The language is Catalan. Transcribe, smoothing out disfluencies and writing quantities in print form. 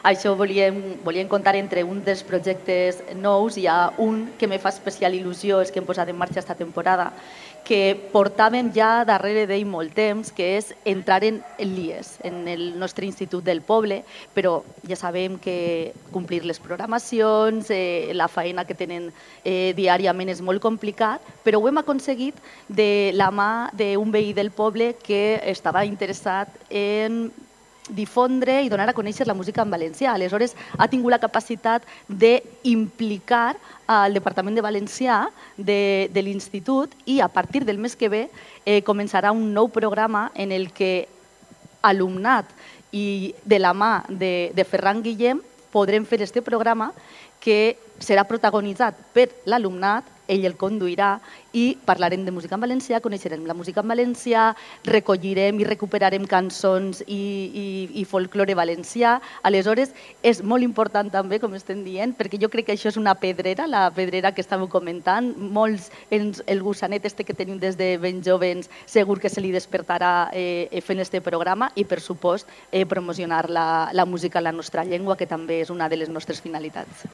això volíem contar entre un dels projectes nous. Hi ha un que me fa especial il·lusió, és que hem posat en marxa esta temporada, que portàvem ja darrere d'ell molt temps, que és entrar en l'IES, en el nostre Institut del Poble, però ja sabem que complir les programacions, la feina que tenen diàriament és molt complicat, però ho hem aconseguit de la mà d'un veí del poble que estava interessat en difondre i donar a conèixer la música en valencià. Aleshores, ha tingut la capacitat d'implicar al Departament de Valencià de l'Institut i a partir del mes que ve començarà un nou programa en el que alumnat i de la mà de Ferran Guillem podrem fer este programa que serà protagonitzat per l'alumnat, ell el conduirà i parlarem de música en valencià, coneixerem la música en valencià, recollirem i recuperarem cançons i folklore valencià. Aleshores, és molt important també, com estem dient, perquè jo crec que això és una pedrera, la pedrera que estàveu comentant. Molts, el gossanet este que tenim des de ben jovens, segur que se li despertarà fent este programa i, per supost, promocionar la música en la nostra llengua, que també és una de les nostres finalitats.